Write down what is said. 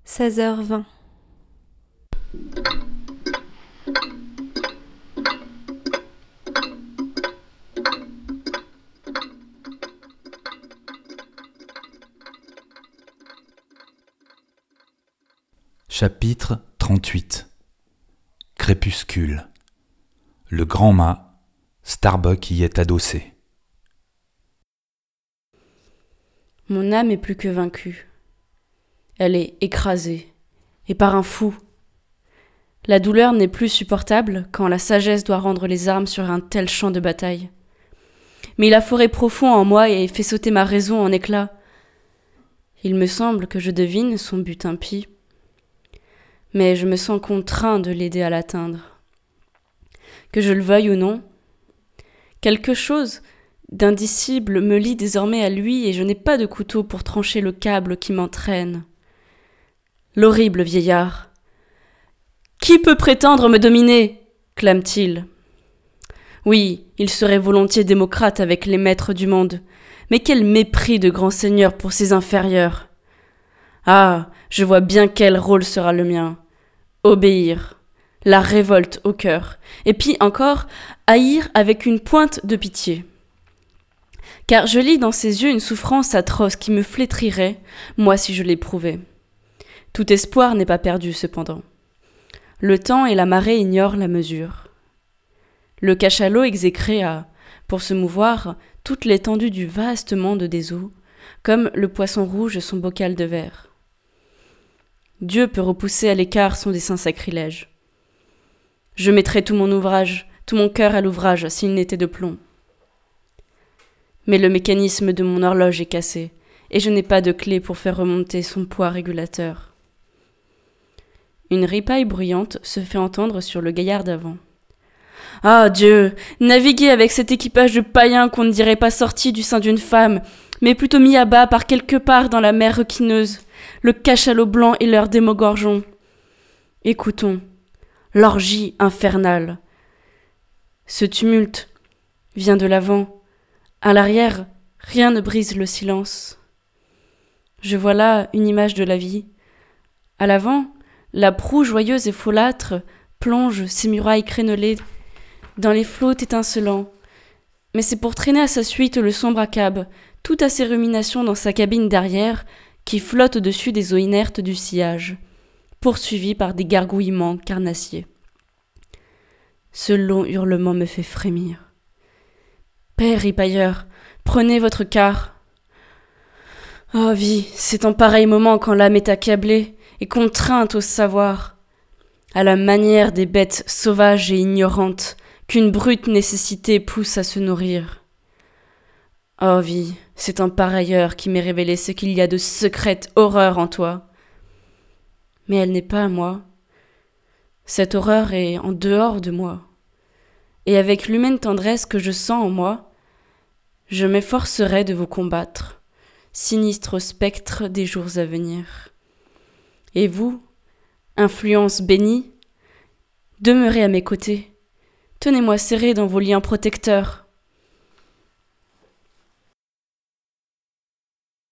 16h20. Chapitre 38. Crépuscule. Le grand mât, Starbuck y est adossé. Mon âme est plus que vaincue. Elle est écrasée, et par un fou. La douleur n'est plus supportable quand la sagesse doit rendre les armes sur un tel champ de bataille. Mais il a foré profond en moi et fait sauter ma raison en éclats. Il me semble que je devine son but impie, mais je me sens contraint de l'aider à l'atteindre. Que je le veuille ou non, quelque chose d'indicible me lie désormais à lui et je n'ai pas de couteau pour trancher le câble qui m'entraîne. L'horrible vieillard. « Qui peut prétendre me dominer ?» clame-t-il. Oui, il serait volontiers démocrate avec les maîtres du monde, mais quel mépris de grand seigneur pour ses inférieurs. Ah, je vois bien quel rôle sera le mien. Obéir, la révolte au cœur, et puis encore haïr avec une pointe de pitié. Car je lis dans ses yeux une souffrance atroce qui me flétrirait, moi si je l'éprouvais. Tout espoir n'est pas perdu cependant. Le temps et la marée ignorent la mesure. Le cachalot exécré a, pour se mouvoir, toute l'étendue du vaste monde des eaux, comme le poisson rouge son bocal de verre. Dieu peut repousser à l'écart son dessein sacrilège. Je mettrais tout mon ouvrage, tout mon cœur à l'ouvrage s'il n'était de plomb. Mais le mécanisme de mon horloge est cassé, et je n'ai pas de clé pour faire remonter son poids régulateur. Une ripaille bruyante se fait entendre sur le gaillard d'avant. Ah Dieu, naviguer avec cet équipage de païens qu'on ne dirait pas sorti du sein d'une femme, mais plutôt mis à bas par quelque part dans la mer requineuse, le cachalot blanc et leur démogorgon. Écoutons, l'orgie infernale. Ce tumulte vient de l'avant. À l'arrière, rien ne brise le silence. Je vois là une image de la vie. À l'avant, la proue joyeuse et folâtre plonge ses murailles crénelées dans les flots étincelants. Mais c'est pour traîner à sa suite le sombre accab, tout à ses ruminations dans sa cabine d'arrière, qui flotte au-dessus des eaux inertes du sillage, poursuivi par des gargouillements carnassiers. Ce long hurlement me fait frémir. Père ripailleur, prenez votre quart. Oh vie, c'est en pareil moment quand l'âme est accablée et contrainte au savoir, à la manière des bêtes sauvages et ignorantes qu'une brute nécessité pousse à se nourrir. Oh vie, c'est en pareille heure qui m'est révélé ce qu'il y a de secrète horreur en toi. Mais elle n'est pas à moi. Cette horreur est en dehors de moi. Et avec l'humaine tendresse que je sens en moi, je m'efforcerai de vous combattre, sinistre spectre des jours à venir. Et vous, influence bénie, demeurez à mes côtés. Tenez-moi serré dans vos liens protecteurs.